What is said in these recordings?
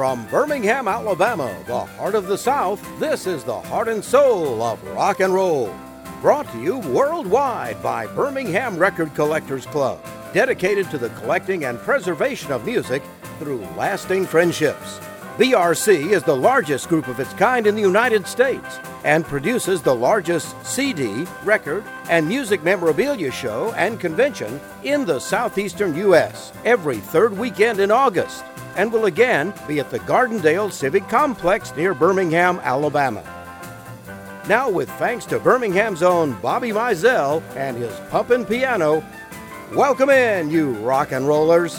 From Birmingham, Alabama, the heart of the South, this is the heart and soul of rock and roll. Brought to you worldwide by Birmingham Record Collectors Club, dedicated to the collecting and preservation of music through lasting friendships. BRC is the largest group of its kind in the United States and produces the largest CD, record, and music memorabilia show and convention in the southeastern U.S. every third weekend in August, and will again be at the Gardendale Civic Complex near Birmingham, Alabama. Now, with thanks to Birmingham's own Bobby Mizell and his pumpin' piano, welcome in, you rock and rollers.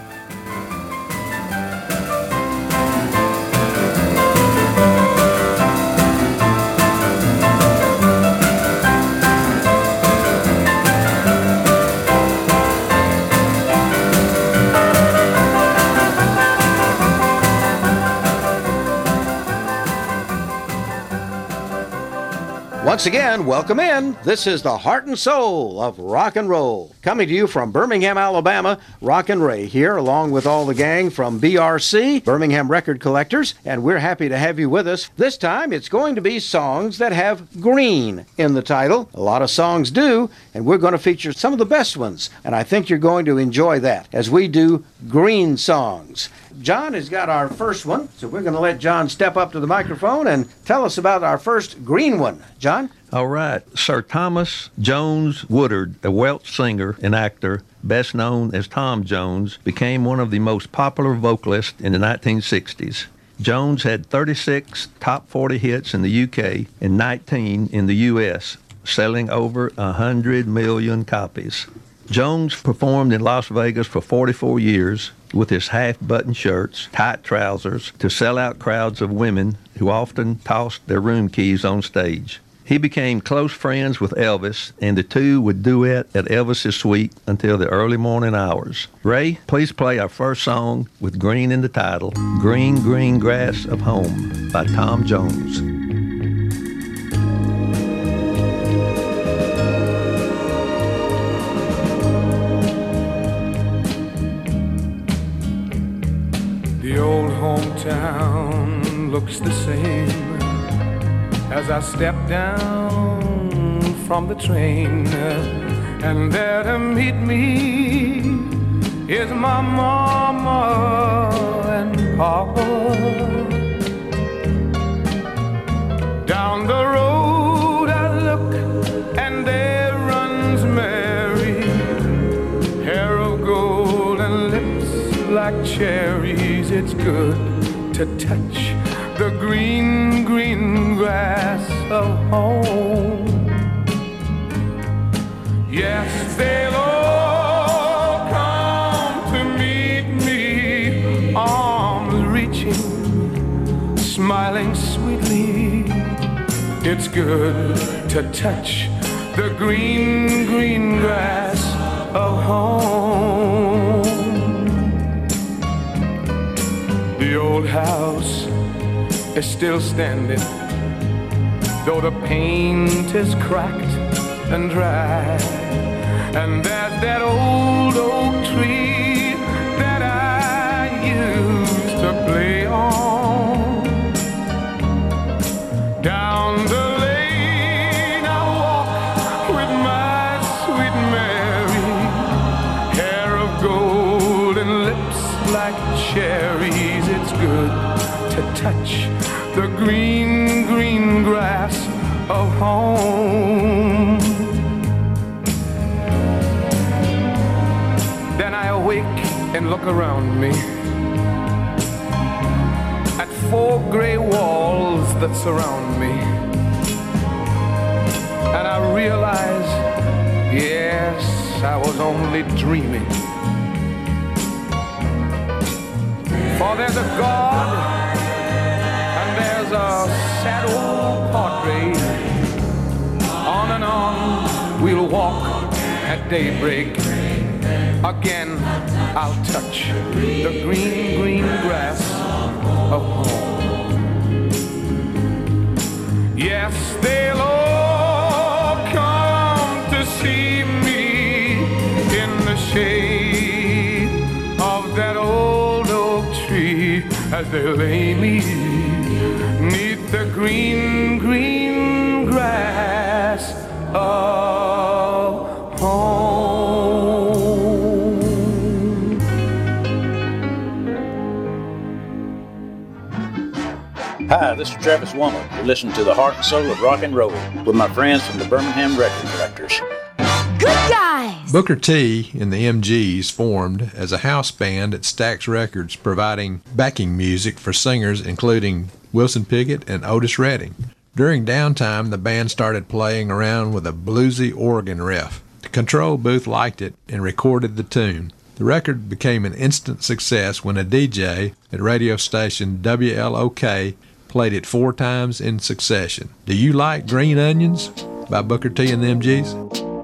Once again, welcome in. This is the heart and soul of rock and roll. Coming to you from Birmingham, Alabama, Rockin' Ray here, along with all the gang from BRC, Birmingham Record Collectors, and we're happy to have you with us. This time, it's going to be songs that have green in the title. A lot of songs do, and we're going to feature some of the best ones, and I think you're going to enjoy that as we do green songs. John has got our first one, so we're going to let John step up to the microphone and tell us about our first green one. John? All right. Sir Thomas Jones Woodard, a Welsh singer and actor, best known as Tom Jones, became one of the most popular vocalists in the 1960s. Jones had 36 top 40 hits in the UK and 19 in the US, selling over 100 million copies. Jones performed in Las Vegas for 44 years with his half-button shirts, tight trousers, to sell out crowds of women who often tossed their room keys on stage. He became close friends with Elvis, and the two would duet at Elvis's suite until the early morning hours. Ray, please play our first song with green in the title, Green, Green Grass of Home by Tom Jones. The old hometown looks the same as I step down from the train, and there to meet me is my mama and papa. Down the road I look, and there runs Mary, hair of gold and lips like cherries. It's good to touch the green, green grass of home. Yes, they'll all come to meet me, arms reaching, smiling sweetly. It's good to touch the green, green grass of home. The old house is still standing, though the paint is cracked and dry. And there's that old oak tree that I used to play on. Down the lane I walk with my sweet Mary, hair of gold and lips like cherries. It's good to touch the green, green grass of home. Then I awake and look around me at four gray walls that surround me, and I realize, yes, I was only dreaming. For there's a God, and there's a sad old portrait. On and on we'll walk at daybreak. Again I'll touch the green, green grass of home. Yes, they'll all come to see me in the shade of that old oak tree. as they lay me 'neath the green, green grass of home. Hi, this is Travis Womack. You're listening to the Heart and Soul of Rock and Roll with my friends from the Birmingham Record Collectors. Good guys! Booker T and the MGs formed as a house band at Stax Records, providing backing music for singers including Wilson Pickett and Otis Redding. During downtime, the band started playing around with a bluesy organ riff. The control booth liked it and recorded the tune. The record became an instant success when a DJ at radio station WLOK played it 4 times in succession. Do you like Green Onions by Booker T and the MGs?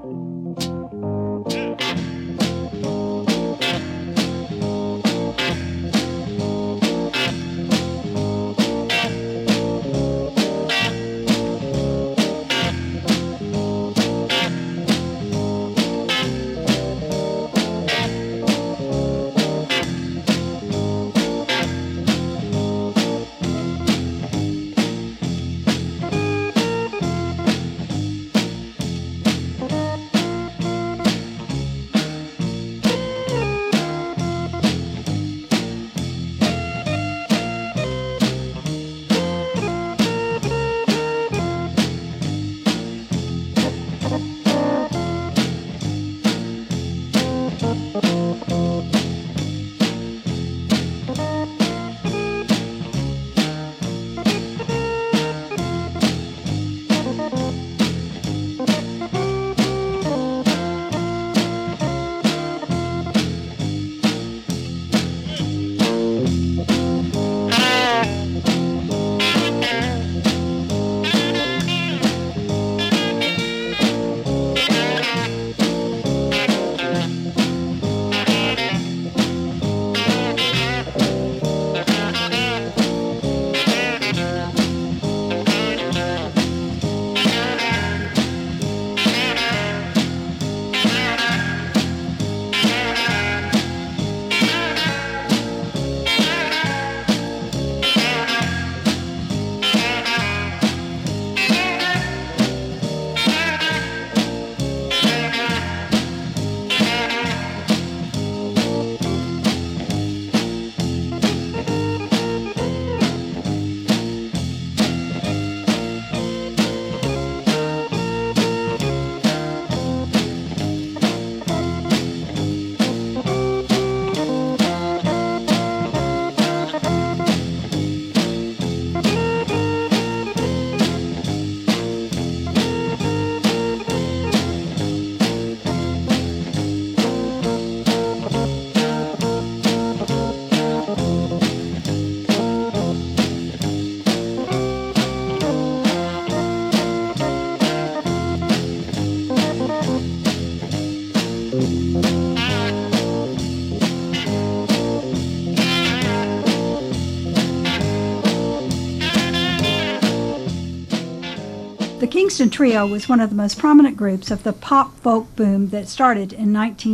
The Kingston Trio was one of the most prominent groups of the pop-folk boom that started in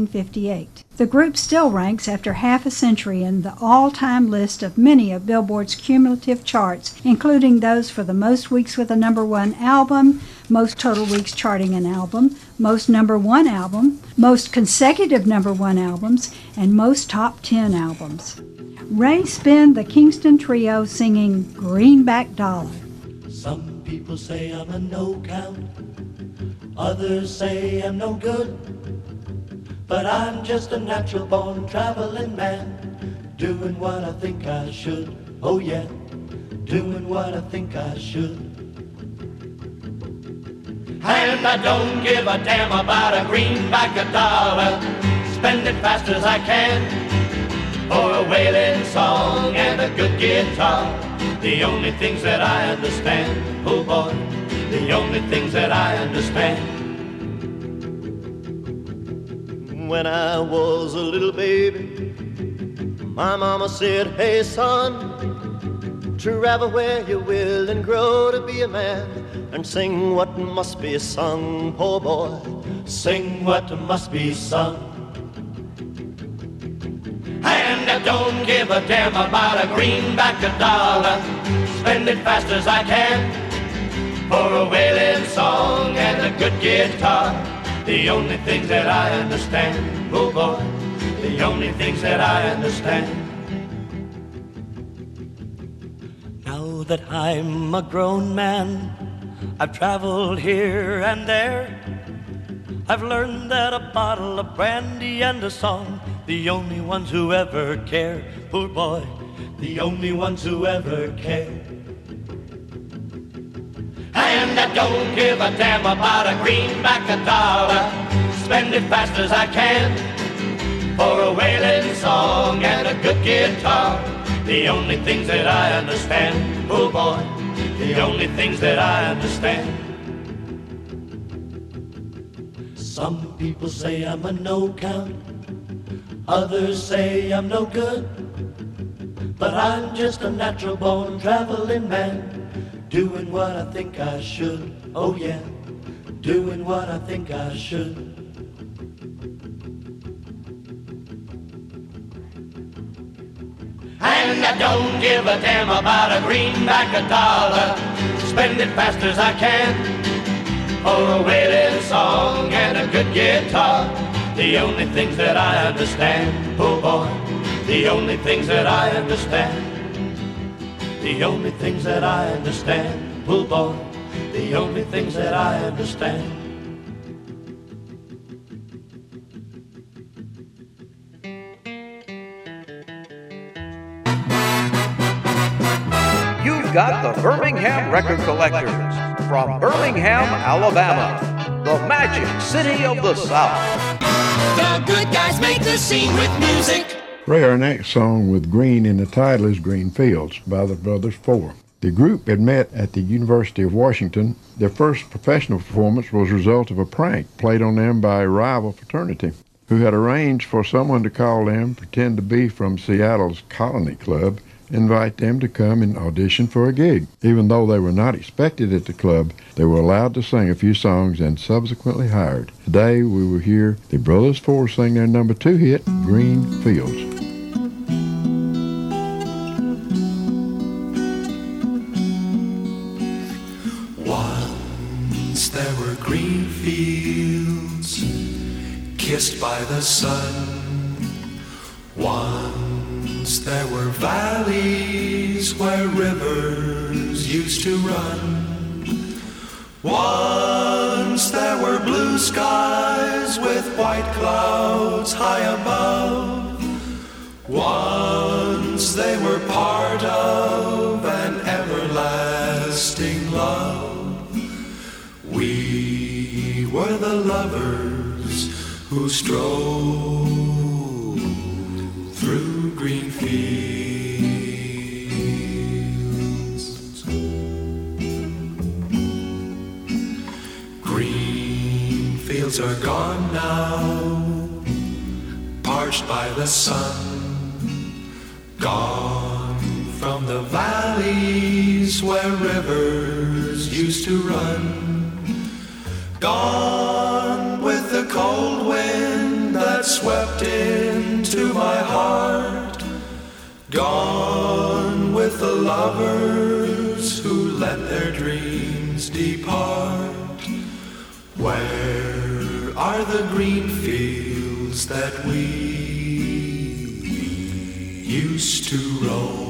1958. The group still ranks after half a century in the all-time list of many of Billboard's cumulative charts, including those for the most weeks with a #1 album, most total weeks charting an album, most #1 album, most consecutive #1 albums, and most top 10 albums. Ray spinned the Kingston Trio singing Greenback Dollar. Some people say I'm a no-count, others say I'm no good, but I'm just a natural-born traveling man, doing what I think I should, oh yeah, doing what I think I should. And I don't give a damn about a greenback a dollar, spend it fast as I can, for a wailing song and a good guitar, the only things that I understand, oh boy, the only things that I understand. When I was a little baby, my mama said, hey son, travel where you will and grow to be a man, and sing what must be sung, oh boy, sing what must be sung. And I don't give a damn about a greenback a dollar. Spend it fast as I can for a wailing song and a good guitar. The only things that I understand, oh boy, the only things that I understand. Now that I'm a grown man, I've traveled here and there. I've learned that a bottle of brandy and a song, the only ones who ever care, poor boy, the only ones who ever care. And I don't give a damn about a greenback a dollar. Spend it fast as I can for a wailing song and a good guitar. The only things that I understand, oh boy, the only things that I understand. Some people say I'm a no-count, others say I'm no good, but I'm just a natural-born traveling man, doing what I think I should, oh yeah, doing what I think I should. And I don't give a damn about a greenback a dollar. Spend it fast as I can for a wailing song and a good guitar. The only things that I understand, oh boy, the only things that I understand. The only things that I understand, oh boy, the only things that I understand. You've got the Birmingham Record Collectors from Birmingham, Alabama, the Magic City of the South. The good guys make the scene with music. Ray Arnett's song with Green in the title is Green Fields by the Brothers Four. The group had met at the University of Washington. Their first professional performance was a result of a prank played on them by a rival fraternity who had arranged for someone to call them, pretend to be from Seattle's Colony Club, invite them to come and audition for a gig. Even though they were not expected at the club, they were allowed to sing a few songs and subsequently hired. Today we will hear the Brothers Four sing their number 2 hit, Green Fields. Once there were green fields kissed by the sun. Once there were valleys where rivers used to run. Once there were blue skies with white clouds high above. Once they were part of an everlasting love. We were the lovers who strove through green fields. Green fields are gone now, parched by the sun. Gone from the valleys where rivers used to run. Gone with the cold wind that swept into my heart. Gone with the lovers who let their dreams depart. Where are the green fields that we used to roam?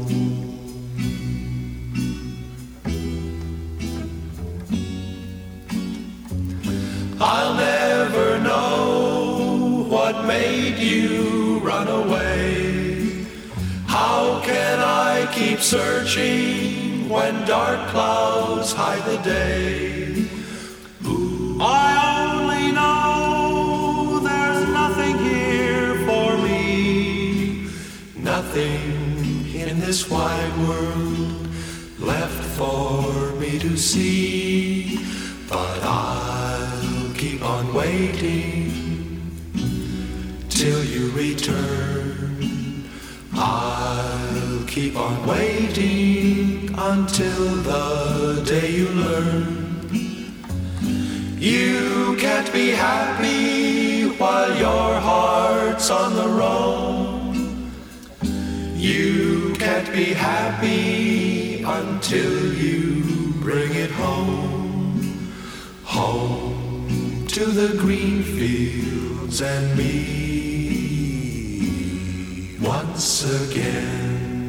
I'll never know what made you run away. How can I keep searching when dark clouds hide the day? Ooh. I only know there's nothing here for me. Nothing in this wide world left for me to see. But I'll keep on waiting till you return. I'll keep on waiting until the day you learn. You can't be happy while your heart's on the roam. be happy until you bring it home. Home to the green fields and me once again.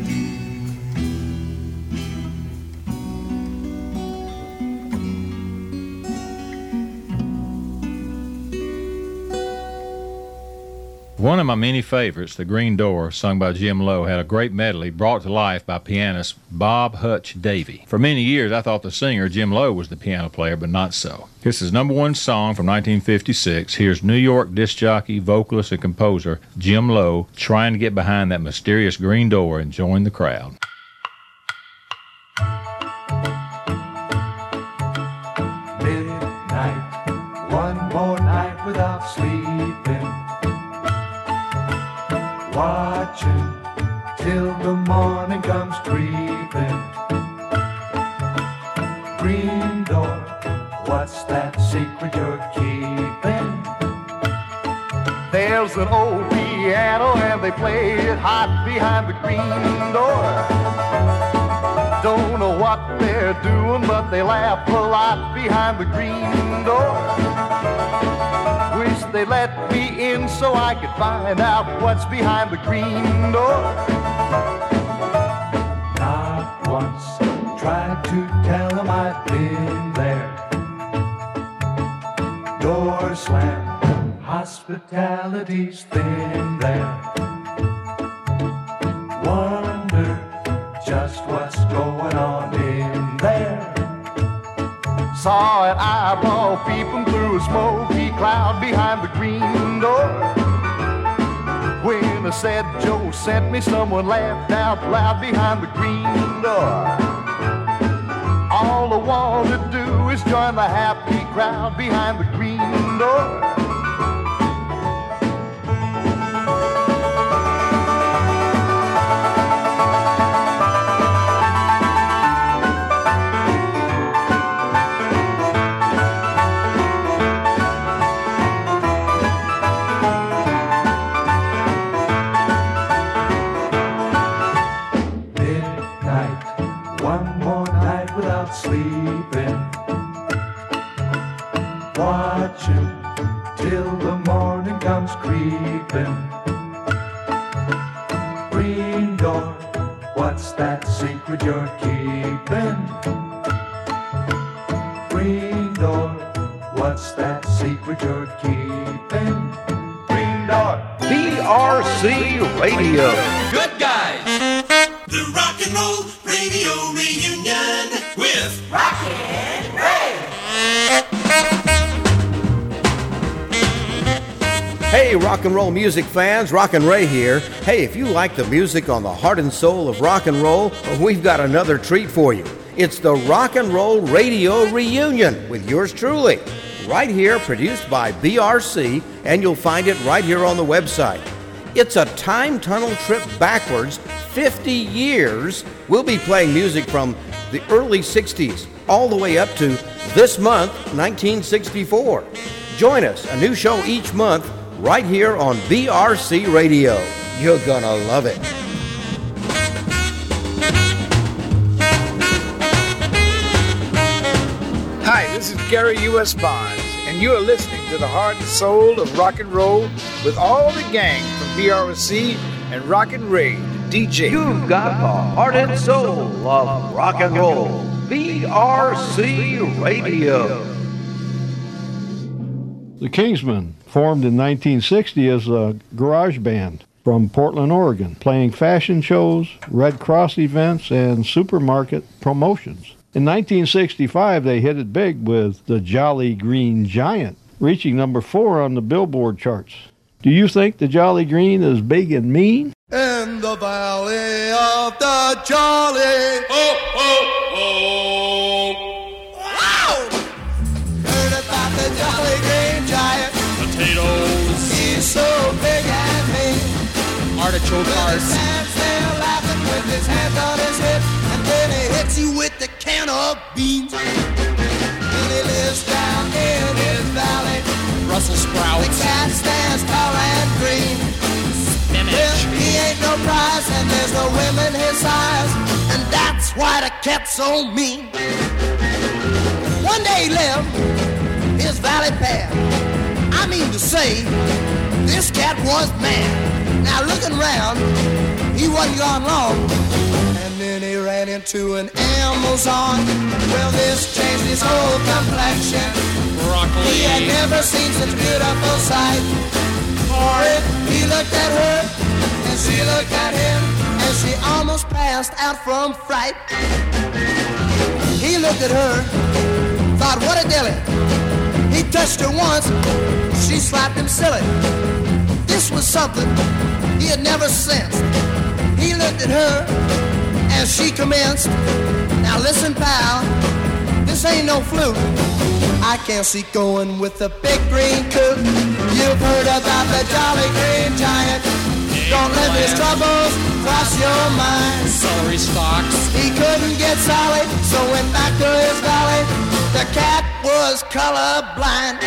One of my many favorites, The Green Door, sung by Jim Lowe, had a great medley brought to life by pianist Bob Hutch Davy. For many years, I thought the singer, Jim Lowe, was the piano player, but not so. This is number one song from 1956. Here's New York disc jockey, vocalist, and composer Jim Lowe trying to get behind that mysterious green door and join the crowd. Midnight, one more night without sleeping. Watching till the morning comes creeping. Green door, what's that secret you're keeping? There's an old piano and they play it hot behind the green door. Don't know what they're doing, but they laugh a lot behind the green door. Wish they let me in so I could find out what's behind the green door. Not once tried to tell them I'd been there. Door slammed, hospitality's thin there. Wonder just what's going on in there. Saw an eyeball peeping through a smoky cloud behind the green door. When I said Joe sent me, someone laughed out loud behind the green door. All I want to do is join the happy crowd behind the green door. Sleeping, watching till the morning comes creeping. Green door, what's that secret you're keeping? Green door, what's that secret you're keeping? Green door. BRC Radio. Good guys. The Rock and Roll Radio Reunion with Rockin' Ray. Hey, rock and roll music fans, Rockin' Ray here. Hey, if you like the music on the heart and soul of rock and roll, we've got another treat for you. It's the Rock and Roll Radio Reunion with yours truly. Right here, produced by BRC, and you'll find it right here on the website. It's a time tunnel trip backwards 50 years. We'll be playing music from the early 60s all the way up to this month, 1964. Join us, a new show each month, right here on BRC Radio. You're gonna love it. Hi, this is Gary U.S. Bonds, and you are listening to the heart and soul of rock and roll with all the gang from BRC and Rockin' Ray, the DJ. You've got the heart and soul of rock and roll. BRC Radio. The Kingsmen, formed in 1960 as a garage band from Portland, Oregon, playing fashion shows, Red Cross events, and supermarket promotions. In 1965, they hit it big with the Jolly Green Giant, reaching number 4 on the Billboard charts. Do you think the Jolly Green is big and mean? In the valley of the Jolly, oh, oh, oh. Wow! Heard about the Jolly Green Giant. Potatoes. He's so big and mean. Artichoke hearts. He stands there laughing with his hands on his hips, and then he hits you with the can of beans. And he lives down in his valley. Brussels sprouts. The cat stands tall and green. Spinach. Well, he ain't no prize, and says the women his size, and that's why the cat's so mean. One day he left his valley path. I mean to say, this cat was mad. Now looking round, he wasn't gone long, and then he ran into an Amazon. Well, this changed his whole complexion. Broccoli. He had never seen such beautiful sight. For it, he looked at her, and she looked at him, and she almost passed out from fright. He looked at her, thought, what a dilly. He touched her once, she slapped him silly. This was something he had never sensed. He looked at her as she commenced. Now listen, pal, this ain't no fluke. I can't see going with the big green coot. You've heard about the jolly green giant. Don't let his troubles cross your mind. Celery stalks. He couldn't get solid, so went back to his valley. The cat was colorblind.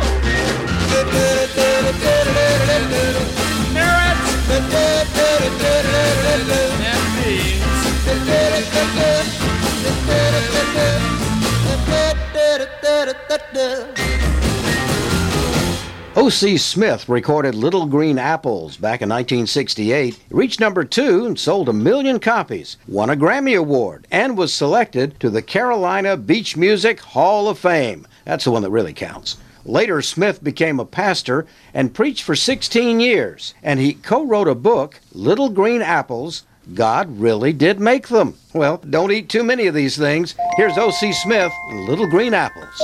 O.C. Smith recorded Little Green Apples back in 1968, reached number 2 and sold 1 million copies, won a Grammy Award, and was selected to the Carolina Beach Music Hall of Fame. That's the one that really counts. Later, Smith became a pastor and preached for 16 years, and he co-wrote a book, Little Green Apples, God Really Did Make Them. Well, don't eat too many of these things. Here's O.C. Smith, Little Green Apples.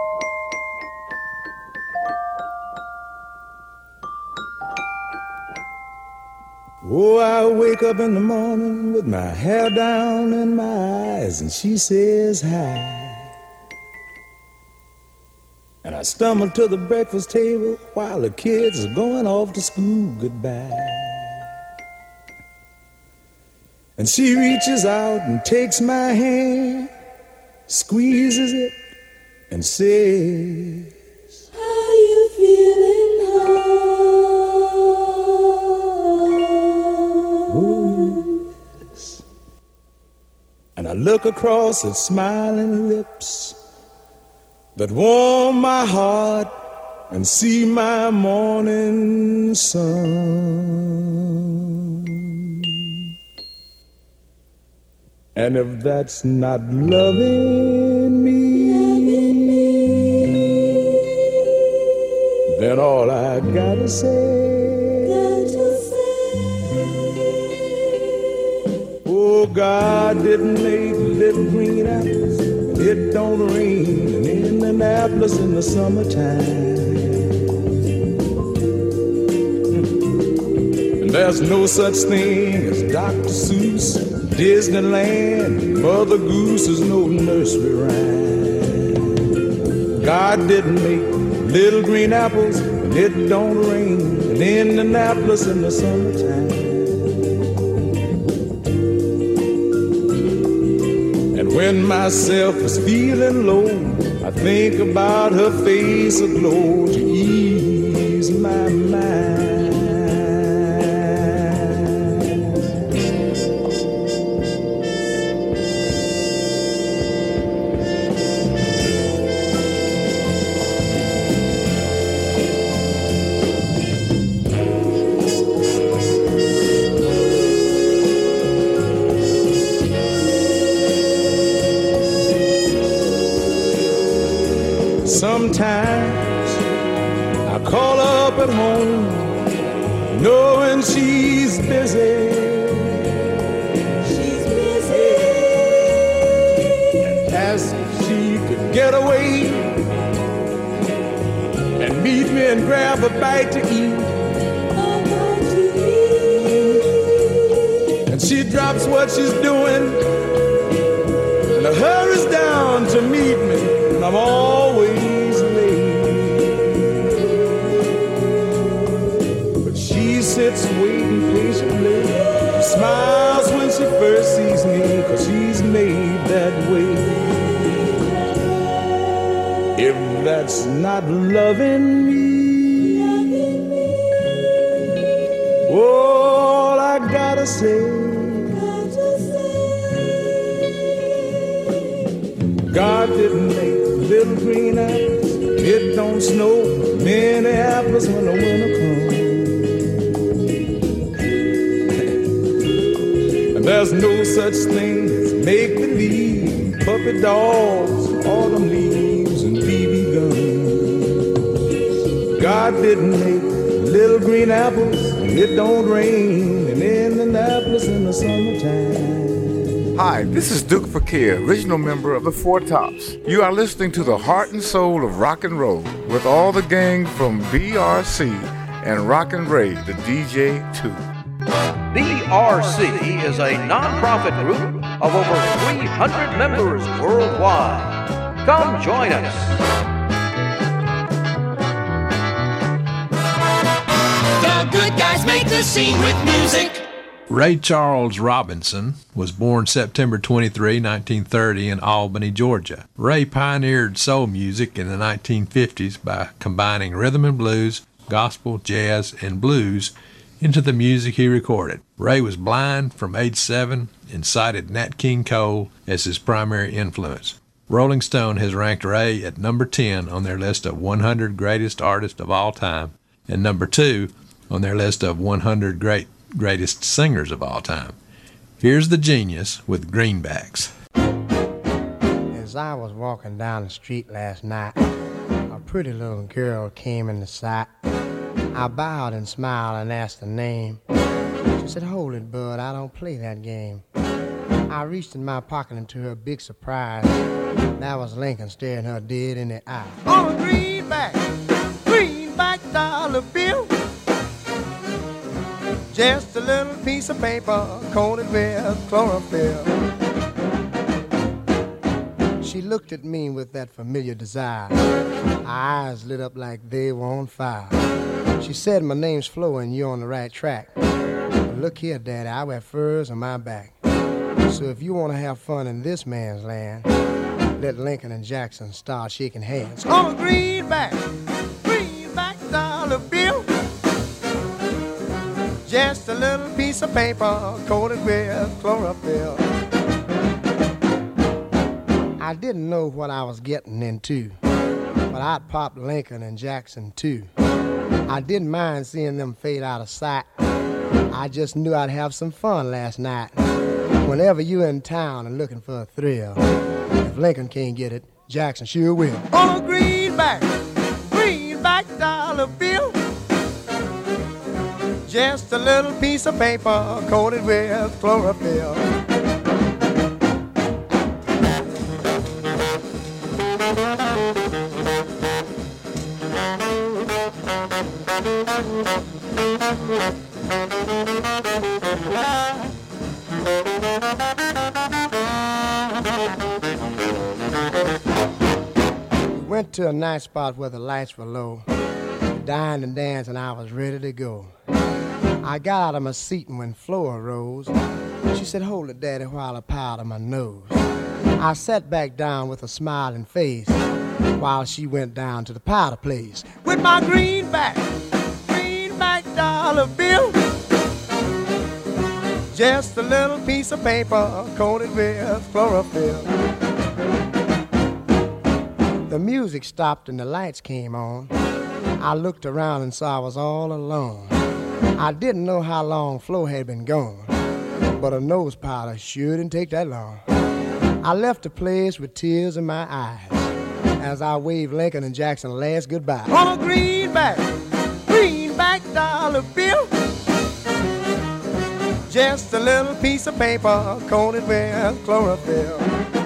Oh, I wake up in the morning with my hair down in my eyes, and she says hi. And I stumble to the breakfast table while the kids are going off to school goodbye. And she reaches out and takes my hand, squeezes it, and says, how you feeling, oh, yes. And I look across at smiling lips that warm my heart and see my morning sun. And if that's not loving me, then all I gotta say, oh, God didn't make little green apples. It don't rain in Indianapolis in the summertime. And there's no such thing as Dr. Seuss, Disneyland, Mother Goose is no nursery rhyme. God didn't make little green apples, and it don't rain in Indianapolis in the summertime. And when myself is feeling low, I think about her face aglow to ease my mind. Sometimes I call up at home, knowing she's busy. She's busy. And ask if she could get away and meet me and grab a bite to eat. And she drops what she's doing and hurries down to meet me, and I'm always sits waiting patiently. She smiles when she first sees me, 'cause she's made that way. If that's not loving me, all I gotta say it don't snow in Minneapolis when the winter comes. And there's no such thing as make-believe, puppy dogs, autumn leaves, and BB guns. God didn't make little green apples, and it don't rain in Indianapolis in the summertime. Hi, this is Duke Fakir, original member of the Four Tops. You are listening to the heart and soul of rock and roll with all the gang from BRC and Rockin' Ray, the DJ too. BRC is a non-profit group of over 300 members worldwide. Come join us. The good guys make the scene with music. Ray Charles Robinson was born September 23, 1930 in Albany, Georgia. Ray pioneered soul music in the 1950s by combining rhythm and blues, gospel, jazz, and blues into the music he recorded. Ray was blind from age 7 and cited Nat King Cole as his primary influence. Rolling Stone has ranked Ray at number 10 on their list of 100 greatest artists of all time and number 2 on their list of 100 greatest singers of all time. Here's the genius with Greenbacks. As I was walking down the street last night, a pretty little girl came into sight. I bowed and smiled and asked her name. She said, "Hold it, bud, I don't play that game." I reached in my pocket and to her big surprise, that was Lincoln staring her dead in the eye. On a greenback dollar bill, just a little piece of paper coated with chlorophyll. She looked at me with that familiar desire. Her eyes lit up like they were on fire. She said, "My name's Flo and you're on the right track. But look here, Daddy, I wear furs on my back. So if you want to have fun in this man's land, let Lincoln and Jackson start shaking hands." On a greenback dollar bill, just a little piece of paper coated with chlorophyll. I didn't know what I was getting into, but I'd pop Lincoln and Jackson too. I didn't mind seeing them fade out of sight. I just knew I'd have some fun last night. Whenever you're in town and looking for a thrill, if Lincoln can't get it, Jackson sure will. On a greenback dollar bill, just a little piece of paper coated with chlorophyll. We went to a night spot where the lights were low. We dined and danced and I was ready to go. I got out of my seat and when Flo arose, she said, "Hold it, Daddy, while I powder my nose." I sat back down with a smiling face while she went down to the powder place with my greenback dollar bill, just a little piece of paper coated with chlorophyll. The music stopped and the lights came on. I looked around and saw I was all alone. I didn't know how long Flo had been gone, but a nose powder sure didn't take that long. I left the place with tears in my eyes as I waved Lincoln and Jackson last goodbye. On a greenback dollar bill, just a little piece of paper coated with chlorophyll.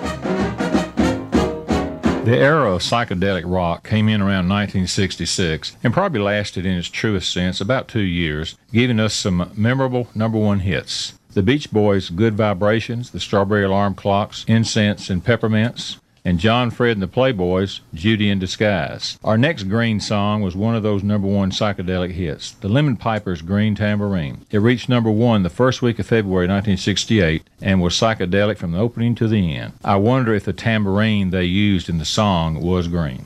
The era of psychedelic rock came in around 1966 and probably lasted in its truest sense about 2 years, giving us some memorable #1 hits. The Beach Boys' Good Vibrations, the Strawberry Alarm Clocks, Incense and Peppermints, and John Fred and the Playboys' Judy in Disguise. Our next Green song was one of those #1 psychedelic hits, the Lemon Pipers' Green Tambourine. It reached #1 the first week of February 1968 and was psychedelic from the opening to the end. I wonder if the tambourine they used in the song was green.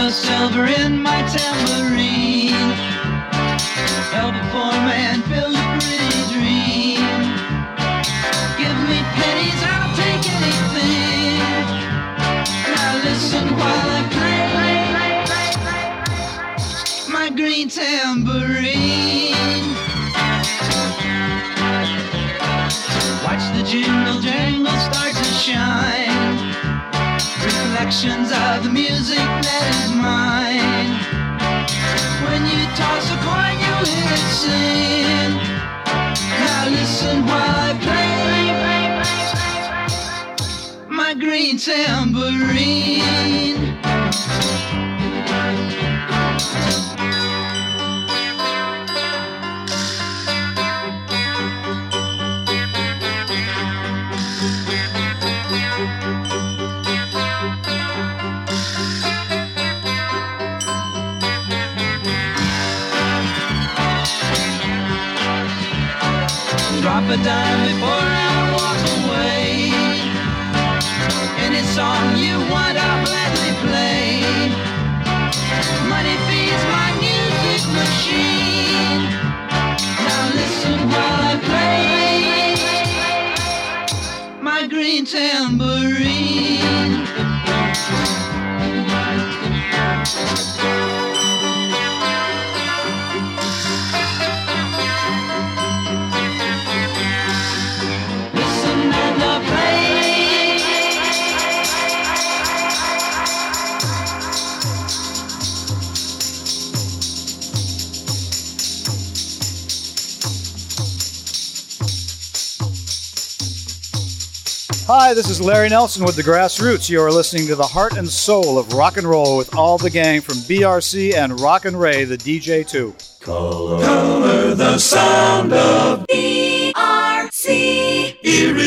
the silver in my tambourine. Help a poor man build a pretty dream. Give me pennies, I'll take anything. Now listen while I play my green tambourine. Watch the jingle jangle start to shine. Reflections of the music that is mine. When you toss a coin, you hear it sing. Now listen while I play my green tambourine. Drop a dime before I walk away. Any song you want, I'll gladly play. Money feeds my music machine. Now listen while I play my green tambourine. Hi, this is Larry Nelson with the Grassroots. You are listening to the heart and soul of rock and roll with all the gang from BRC and Rockin' Ray, the DJ too. Color the sound of BRC.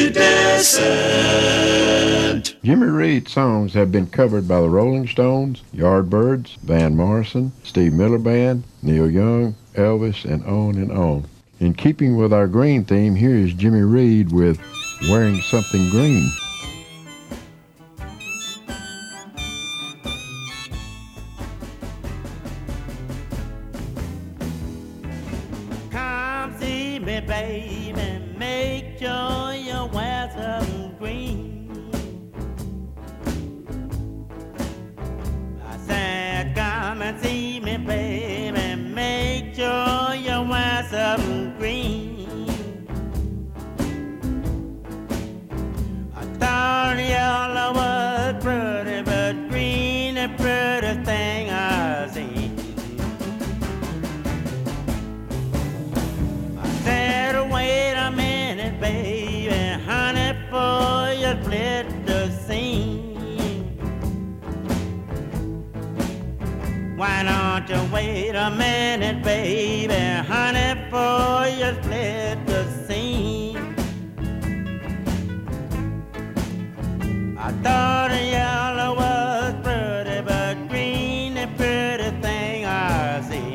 Iridescent. Jimmy Reed songs have been covered by the Rolling Stones, Yardbirds, Van Morrison, Steve Miller Band, Neil Young, Elvis, and on and on. In keeping with our green theme, here is Jimmy Reed with Wearing Something Green. Come see me, baby, make sure you wear something green. I said, come and see me, baby, make sure you wear something green. Thought yellow was pretty, but green the pretty thing I seen. I said, wait a minute, baby, honey, before you split the scene. Why don't you wait a minute, baby, honey, before you split the scene? I thought yellow was pretty, but green the pretty thing I see.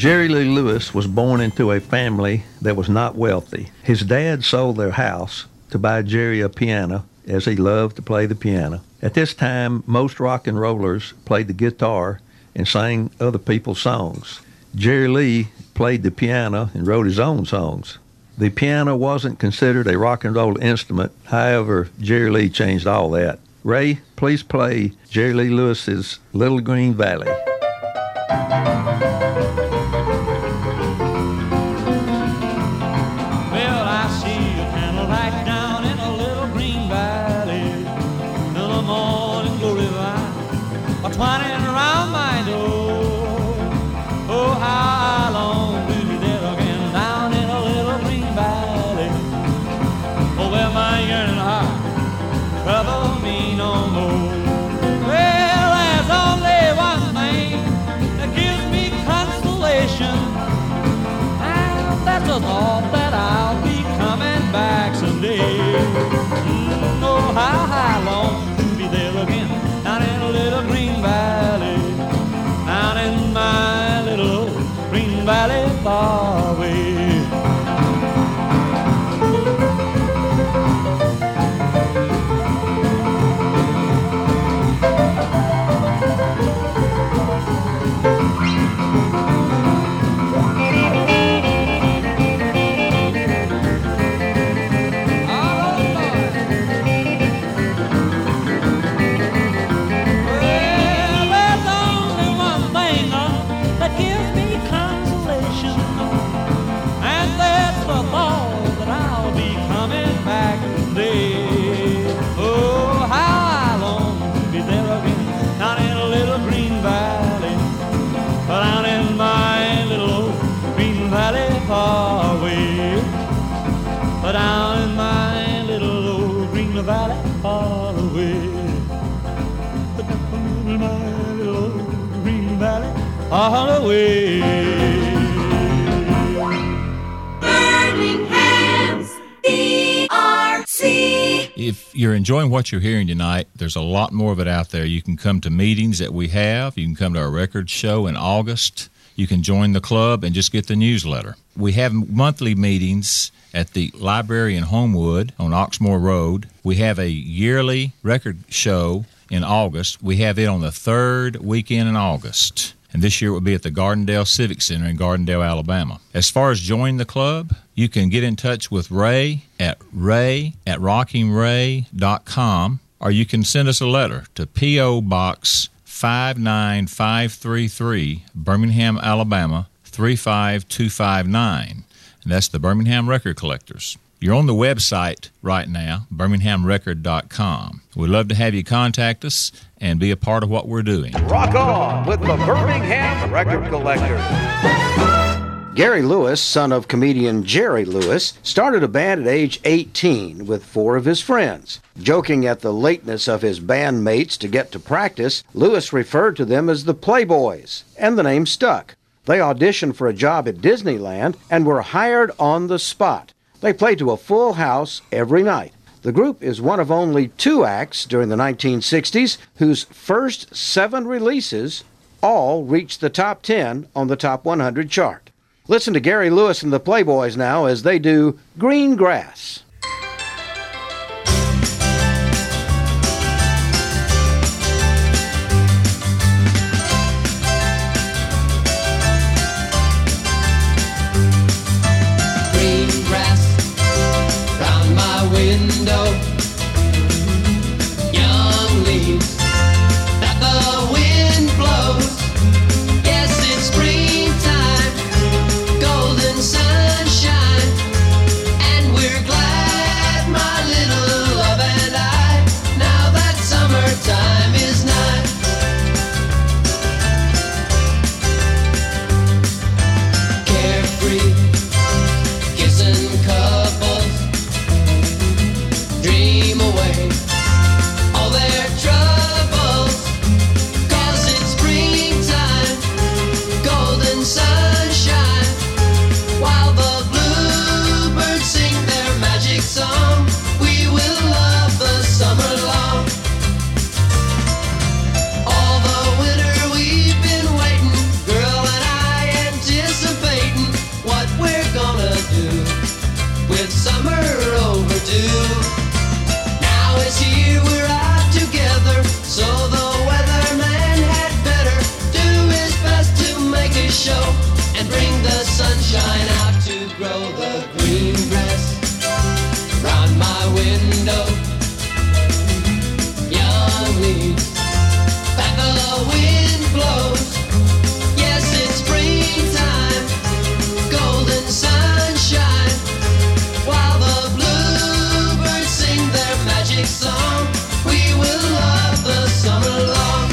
Jerry Lee Lewis was born into a family that was not wealthy. His dad sold their house to buy Jerry a piano, as he loved to play the piano. At this time, most rock and rollers played the guitar and sang other people's songs. Jerry Lee played the piano and wrote his own songs. The piano wasn't considered a rock and roll instrument. However, Jerry Lee changed all that. Ray, please play Jerry Lee Lewis's Little Green Valley. Well, I see a candlelight down in a little green valley, in the morning glory line, a-twining around my door. Oh, how long will you there again, down in a little green valley? Oh, where my yearning heart trouble me no more. Well, there's only one thing that gives me consolation, and that's the thought that I'll be coming back someday. Oh, how long will be there again, down in a little green valley, down in my little green valley far away. Down in my little old green valley far away. Down in my little old green valley far away. Birmingham's BRC. If you're enjoying what you're hearing tonight, there's a lot more of it out there. You can come to meetings that we have. You can come to our record show in August. You can join the club and just get the newsletter. We have monthly meetings at the library in Homewood on Oxmoor Road. We have a yearly record show in August. We have it on the third weekend in August. And this year it will be at the Gardendale Civic Center in Gardendale, Alabama. As far as joining the club, you can get in touch with Ray at rockinray.com, or you can send us a letter to P.O. Box 59533, Birmingham, Alabama 35259. And that's the Birmingham Record Collectors. You're on the website right now, birminghamrecord.com. We'd love to have you contact us and be a part of what we're doing. Rock on with the Birmingham Record Collectors. Gary Lewis, son of comedian Jerry Lewis, started a band at age 18 with 4 of his friends. Joking at the lateness of his bandmates to get to practice, Lewis referred to them as the Playboys, and the name stuck. They auditioned for a job at Disneyland and were hired on the spot. They played to a full house every night. The group is one of only 2 acts during the 1960s whose first 7 releases all reached the top 10 on the Top 100 chart. Listen to Gary Lewis and the Playboys now as they do Green Grass. Window, young leaves that the wind blows. Yes, it's springtime, golden sunshine, and we're glad, my little love and I, now that summertime is nigh. Carefree, kissing couples, dream away all their troubles, 'cause it's springtime, golden sunshine, while the bluebirds sing their magic song. We will love the summer long. All the winter we've been waiting, girl and I, anticipating. grow the green grass round my window. Young leaves, back the wind blows. Yes, it's springtime, golden sunshine, while the bluebirds sing their magic song. We will love the summer long.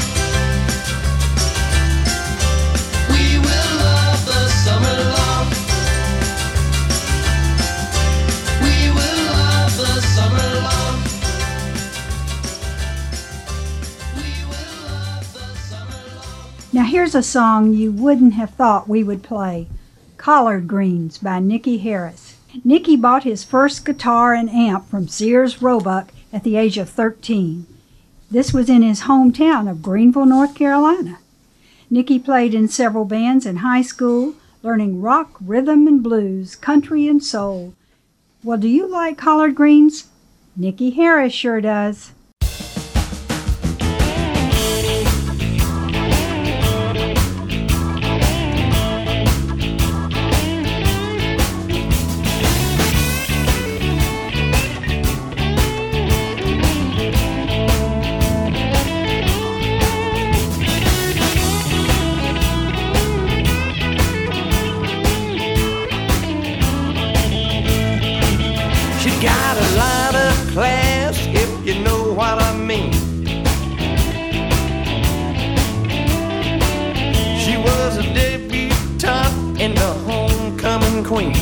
We will love the summer long. We will love the summer long. We will love the summer long. Now here's a song you wouldn't have thought we would play. Collard Greens by Nicky Harris. Nicky bought his first guitar and amp from Sears Roebuck at the age of 13. This was in his hometown of Greenville, North Carolina. Nicky played in several bands in high school, learning rock, rhythm and blues, country and soul. Well, do you like collard greens? Nicky Harris sure does. Got a lot of class, if you know what I mean. She was a debutante and the homecoming queen.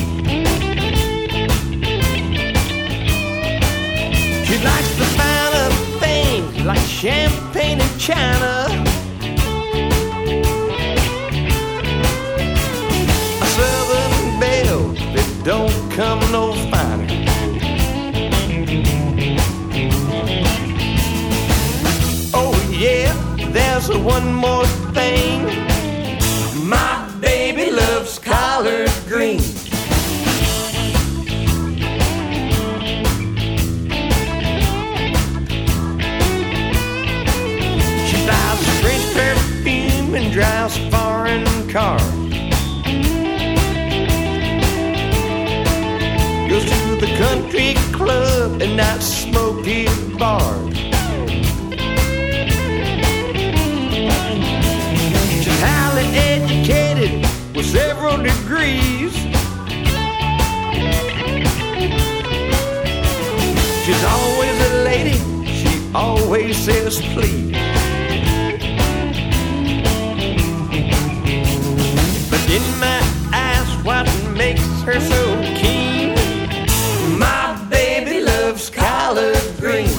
She likes the finer things like champagne and china. A Southern belle that don't come no finer. Yeah, there's one more thing. My baby loves collard greens. She buys French perfume and drives foreign cars. Goes to the country club and not smoky bars. Highly educated with several degrees. She's always a lady, she always says please. But in my eyes, what makes her so keen? My baby loves collard greens.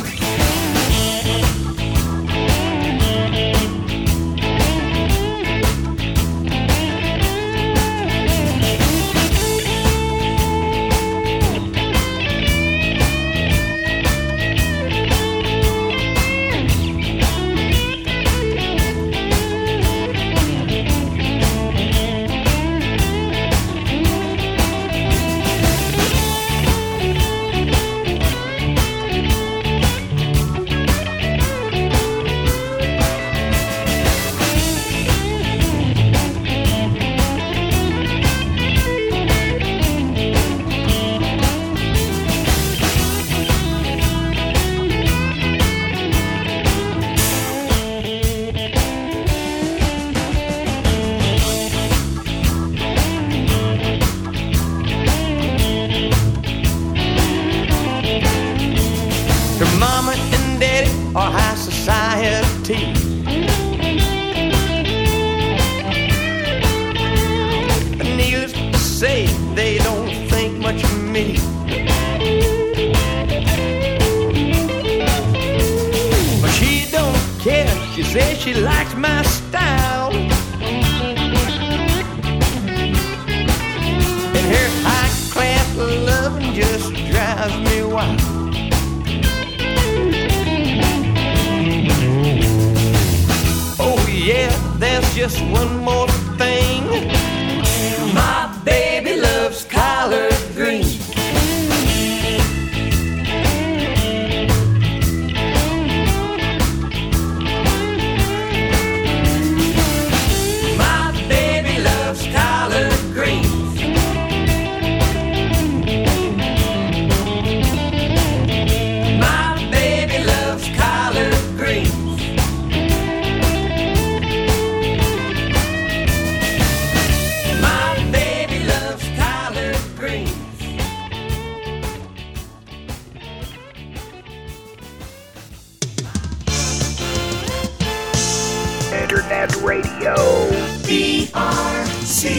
Or high society. And needless to say, they don't think much of me. But she don't care, she says she likes my style. And her high-class loving just drives me wild. Yeah, there's just one more thing. My baby loves collard greens. My baby loves collard greens. Radio. BRC.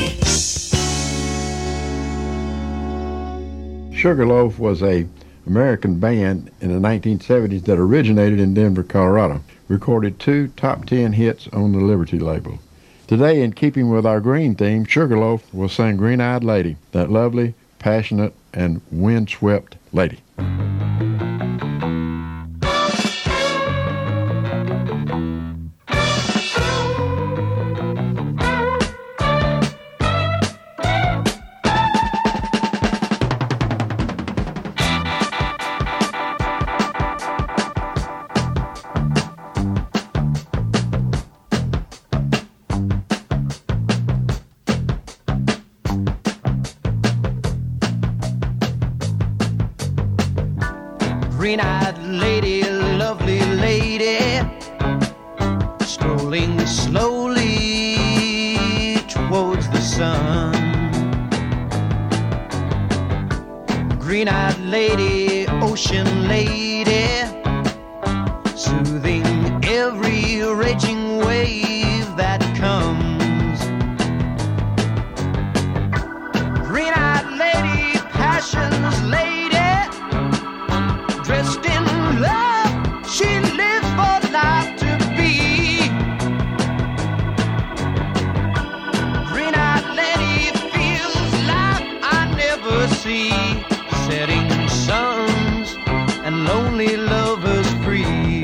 Sugarloaf was a American band in the 1970s that originated in Denver, Colorado. Recorded 2 top 10 hits on the Liberty label. Today, in keeping with our green theme, Sugarloaf will sing Green-Eyed Lady, that lovely, passionate, and windswept lady. Green-eyed lady, lovely lady, strolling slowly towards the sun. Green-eyed lady, ocean lady, soothing every raging wave that comes. Green-eyed lady, passion's lady, dressed in love, she lives for life to be. Green-eyed lady feels like I never see. Setting suns and lonely lovers free.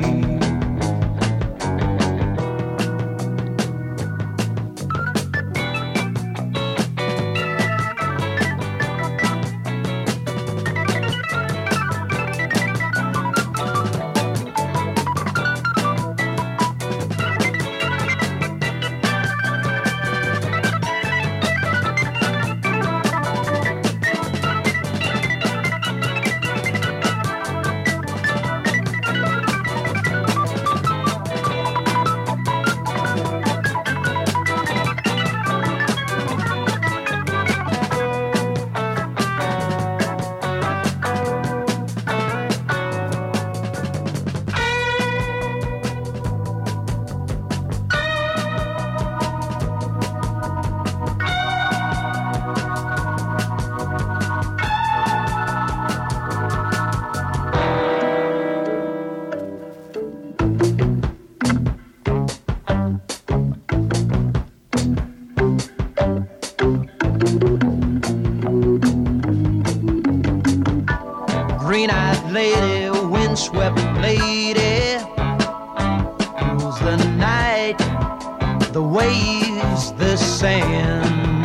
Green-eyed lady, windswept lady, rules the night, the waves, the sand.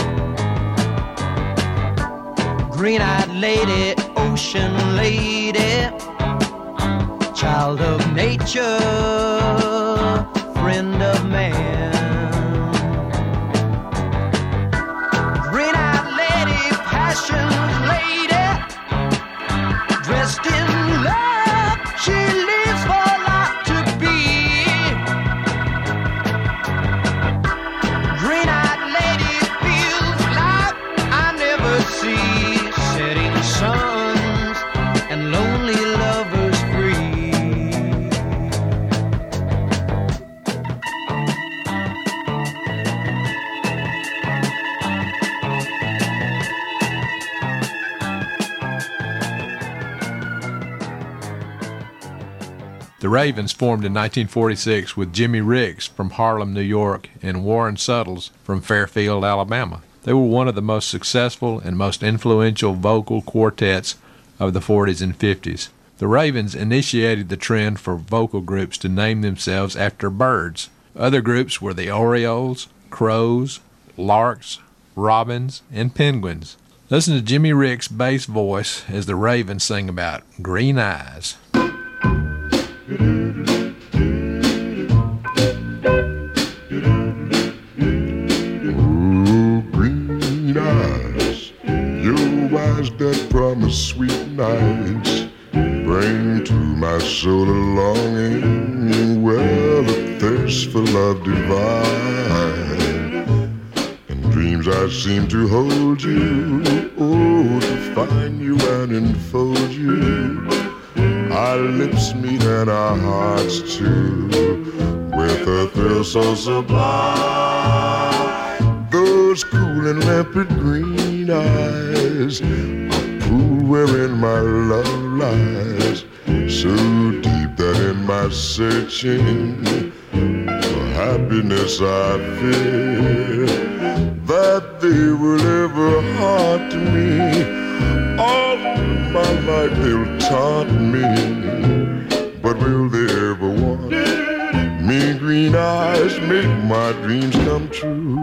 Green-eyed lady, ocean lady, child of nature, friend of man. Green-eyed lady, passion's lady, dressed in love, she lives for life to be. Green-eyed lady feels like I never see. Setting suns and lonely lovers free. The Ravens formed in 1946 with Jimmy Ricks from Harlem, New York, and Warren Suttles from Fairfield, Alabama. They were one of the most successful and most influential vocal quartets of the 40s and 50s. The Ravens initiated the trend for vocal groups to name themselves after birds. Other groups were the Orioles, Crows, Larks, Robins, and Penguins. Listen to Jimmy Ricks' bass voice as the Ravens sing about green eyes. That promise sweet nights bring to my soul a longing, well, a thirst for love divine. In dreams I seem to hold you, oh, to find you and enfold you. Our lips meet and our hearts too. with a thrill so sublime. Those cool and limpid green eyes, a pool wherein my love lies, so deep that in my searching for happiness I fear that they will ever haunt me. All my life they'll taunt me, but will they ever want me? Green eyes make my dreams come true.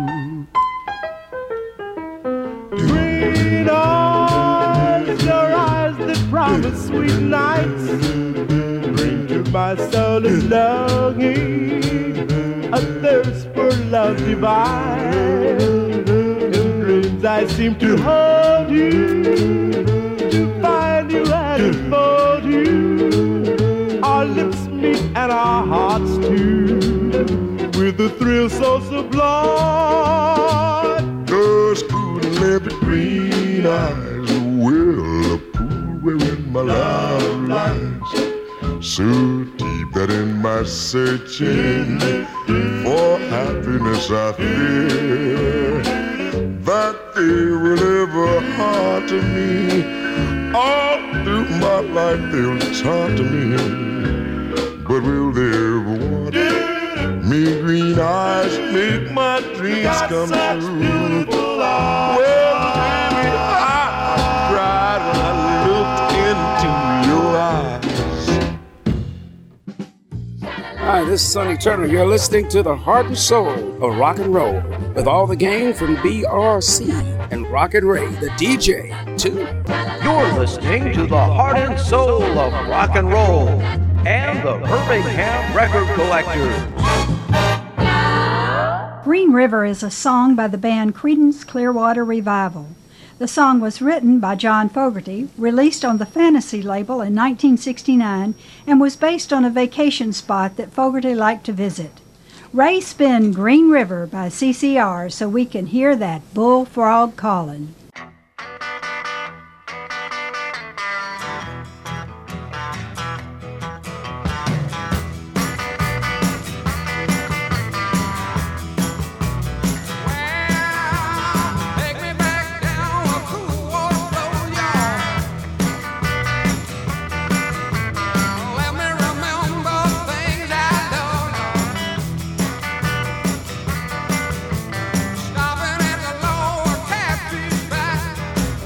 Green eyes, your eyes that promise sweet nights, bring to my soul a longing, a thirst for love divine. In dreams I seem to hold you, to find you and enfold you. Our lips meet and our hearts too, with a thrill so sublime. Those cool and limpid green eyes will a pool wherein my love lies, so deep that in my searching for happiness I fear that they will ever haunt me. All through my life they'll taunt me, but will they ever want me? Green eyes make my dreams come true. Well, baby, I cried when I looked into your eyes. Hi, this is Sonny Turner. You're listening to the Heart and Soul of Rock and Roll with all the gang from BRC and Rockin' Ray, the DJ, too. You're listening to the Heart and Soul of Rock and Roll and the Birmingham Record Collectors. Green River is a song by the band Creedence Clearwater Revival. The song was written by John Fogerty, released on the Fantasy label in 1969, and was based on a vacation spot that Fogerty liked to visit. Ray spin Green River by CCR so we can hear that bullfrog calling. Stopping at the lower Catfish back.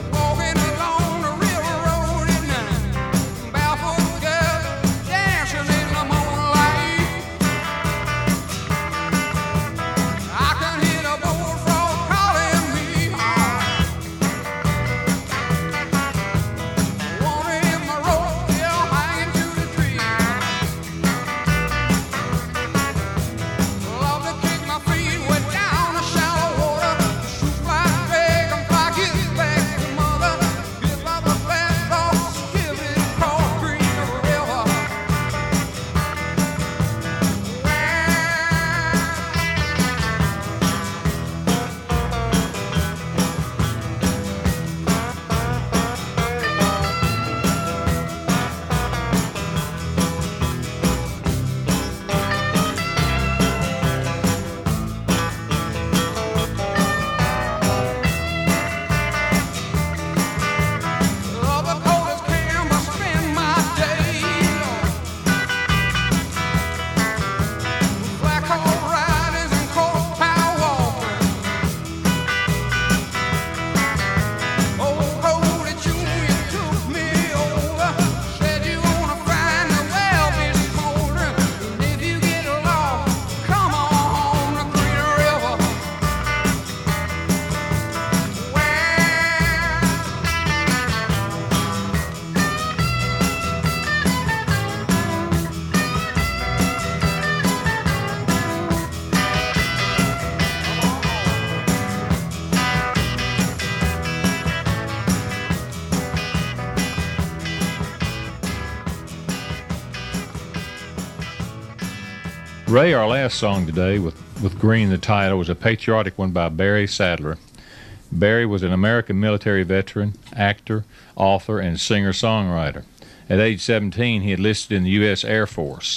Ray, our last song today with Green, the title, was a patriotic one by Barry Sadler. Barry was an American military veteran, actor, author, and singer-songwriter. At age 17, he enlisted in the U.S. Air Force.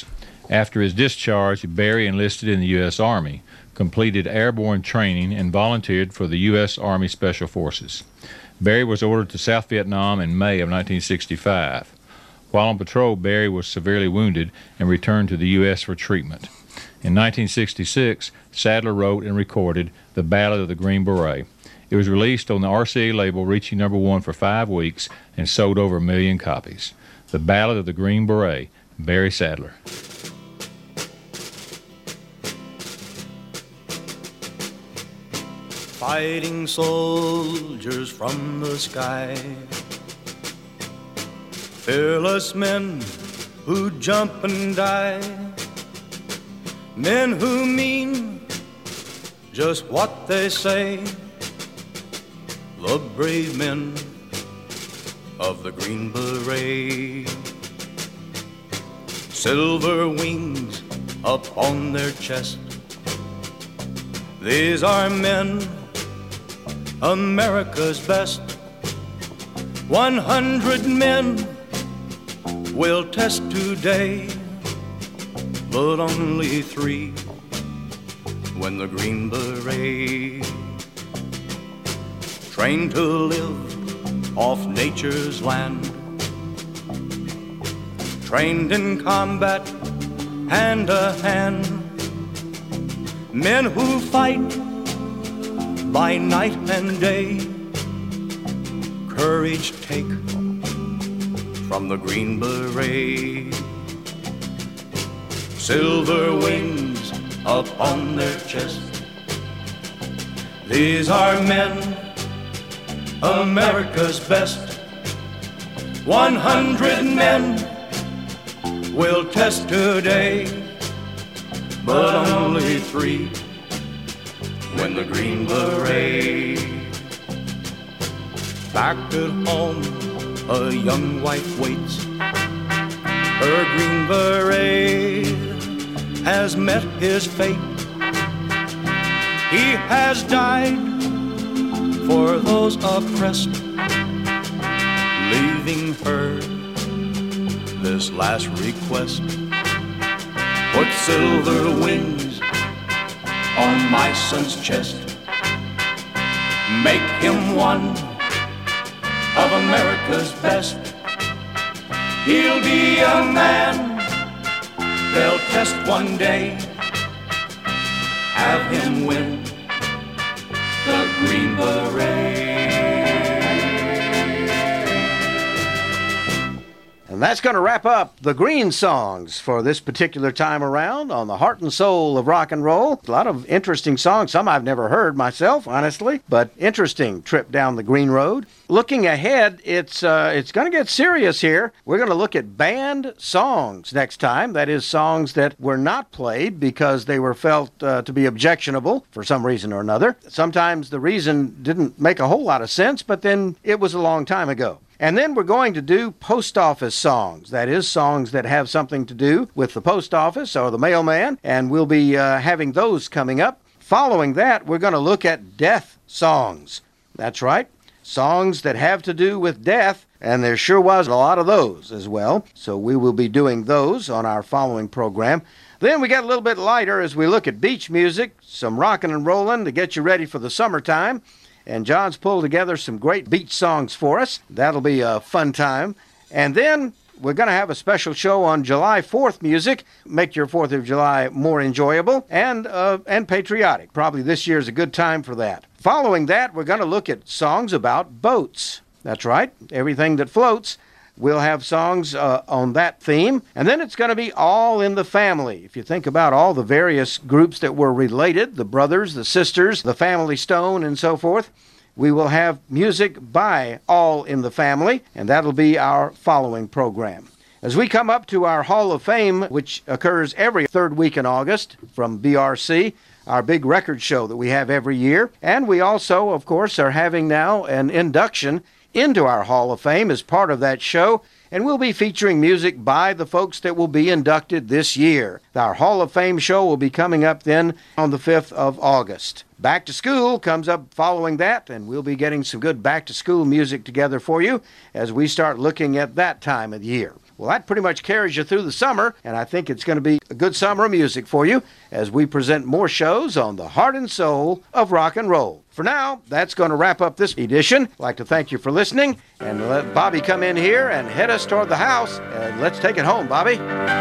After his discharge, Berry enlisted in the U.S. Army, completed airborne training, and volunteered for the U.S. Army Special Forces. Berry was ordered to South Vietnam in May of 1965. While on patrol, Berry was severely wounded and returned to the U.S. for treatment. In 1966, Sadler wrote and recorded The Ballad of the Green Beret. It was released on the RCA label, reaching number 1 for 5 weeks and sold over 1 million copies. The Ballad of the Green Beret, Berry Sadler. Fighting soldiers from the sky, fearless men who jump and die, men who mean just what they say, the brave men of the Green Beret. Silver wings upon their chest, these are men, America's best. 100 men will test today, but only 3 when the Green Beret. Trained to live off nature's land, trained in combat hand to hand, men who fight by night and day, courage take from the Green Beret. Silver wings upon their chest, these are men, America's best. 100 men will test today, but only 3 when the Green Beret. Back at home, a young wife waits. Her Green Beret has met his fate. He has died for those oppressed, leaving her this last request. Put silver wings on my son's chest, make him one of America's best. He'll be a man they'll test one day, have him win the Green Beret. And that's going to wrap up the Green songs for this particular time around on the Heart and Soul of Rock and Roll. A lot of interesting songs, some I've never heard myself, honestly, but interesting trip down the Green Road. Looking ahead, it's going to get serious here. We're going to look at banned songs next time. That is, songs that were not played because they were felt to be objectionable for some reason or another. Sometimes the reason didn't make a whole lot of sense, but then it was a long time ago. And then we're going to do post office songs. That is, songs that have something to do with the post office or the mailman, and we'll be having those coming up. Following that, we're going to look at death songs. That's right, songs that have to do with death, and there sure was a lot of those as well. So we will be doing those on our following program. Then we get a little bit lighter as we look at beach music, some rockin' and rollin' to get you ready for the summertime. And John's pulled together some great beach songs for us. That'll be a fun time. And then we're going to have a special show on July 4th music, make your 4th of July more enjoyable and patriotic. Probably this year's a good time for that. Following that, we're going to look at songs about boats. That's right, everything that floats. We'll have songs on that theme. And then it's going to be all in the family. If you think about all the various groups that were related, the brothers, the sisters, the family stone, and so forth, we will have music by All in the Family, and that'll be our following program. As we come up to our Hall of Fame, which occurs every third week in August from BRC, our big record show that we have every year, and we also, of course, are having now an induction into our Hall of Fame as part of that show, and we'll be featuring music by the folks that will be inducted this year. Our Hall of Fame show will be coming up then on the 5th of August. Back to School comes up following that, and we'll be getting some good back-to-school music together for you as we start looking at that time of the year. Well, that pretty much carries you through the summer, and I think it's going to be a good summer of music for you as we present more shows on the heart and soul of rock and roll. For now, that's going to wrap up this edition. I'd like to thank you for listening, and let Bobby come in here and head us toward the house. And let's take it home, Bobby.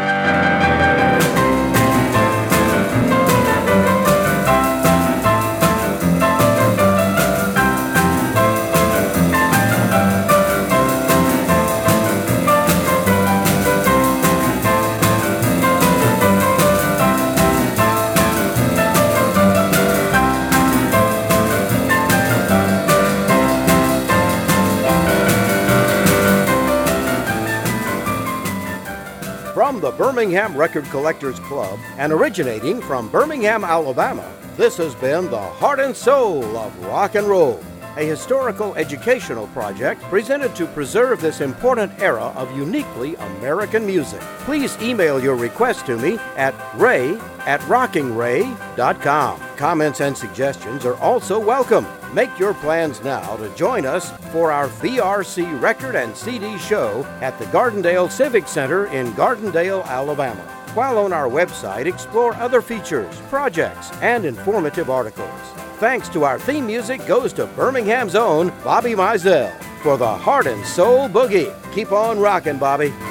From the Birmingham Record Collectors Club and originating from Birmingham, Alabama, this has been the Heart and Soul of Rock and Roll, a historical educational project presented to preserve this important era of uniquely American music. Please email your request to me at ray@rockingray.com. Comments and suggestions are also welcome. Make your plans now to join us for our VRC record and CD show at the Gardendale Civic Center in Gardendale, Alabama. While on our website, explore other features, projects, and informative articles. Thanks to our theme music goes to Birmingham's own Bobby Mizell for the Heart and Soul Boogie. Keep on rocking, Bobby.